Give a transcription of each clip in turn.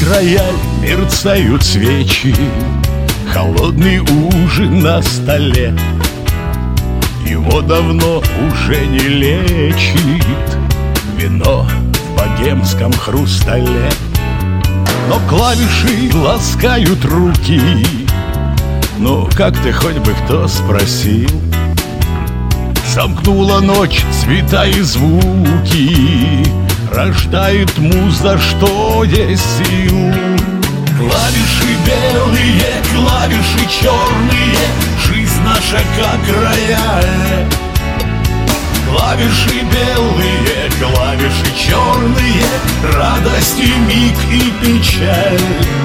рояль, мерцают свечи, холодный ужин на столе. Его давно уже не лечит вино в богемском хрустале. Но клавиши ласкают руки. Ну, как ты, хоть бы кто спросил? Сомкнула ночь цвета и звуки, рождает муза, что есть сил. Клавиши белые, клавиши черные, жизнь наша как рояль. Клавиши белые, клавиши черные, радость и миг и печаль.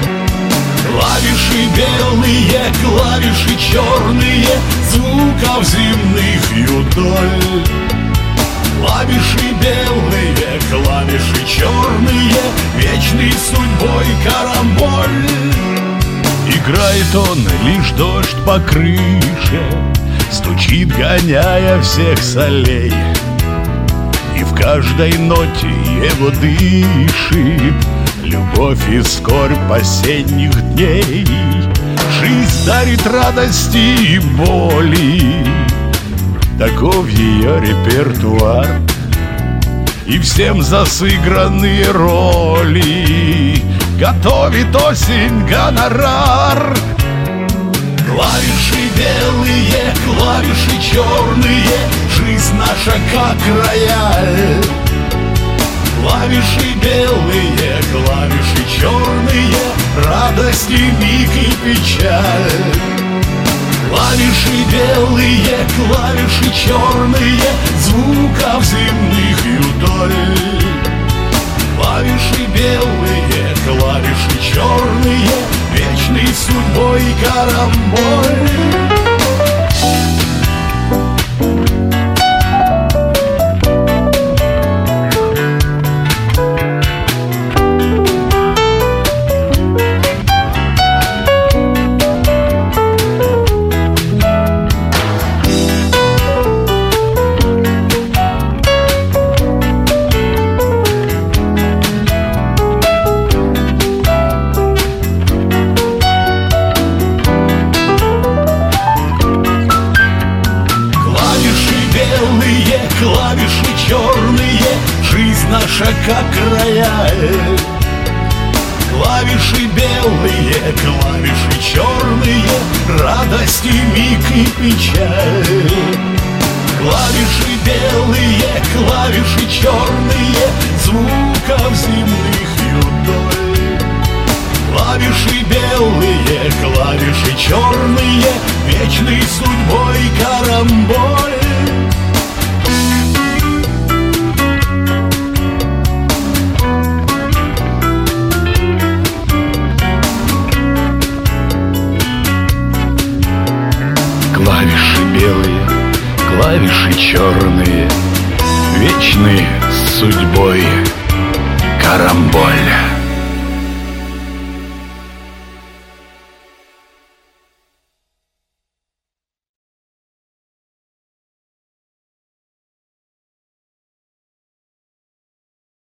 Клавиши белые, клавиши черные, звуков земных юдоль. Клавиши белые, клавиши черные, вечный судьбой карамболь. Играет он лишь дождь по крыше, стучит, гоняя всех солей. И в каждой ноте его дышит любовь и скорбь осенних дней. Жизнь дарит радости и боли, таков ее репертуар. И всем за сыгранные роли готовит осень гонорар. Клавиши белые, клавиши черные, жизнь наша как рояль. Клавиши белые, клавиши черные, радость и миг и печаль. Клавиши белые, клавиши черные, звуков земных юдоль. Клавиши белые, клавиши черные, вечный судьбой карамболь. Клавиши черные, жизнь наша как рояль. Клавиши белые, клавиши черные, радость и миг и печаль. Клавиши белые, клавиши черные, звуков земных юдоль. Клавиши белые, клавиши черные, вечный судьбой карамболь. Клавиши белые, клавиши черные, вечный судьбой карамболь.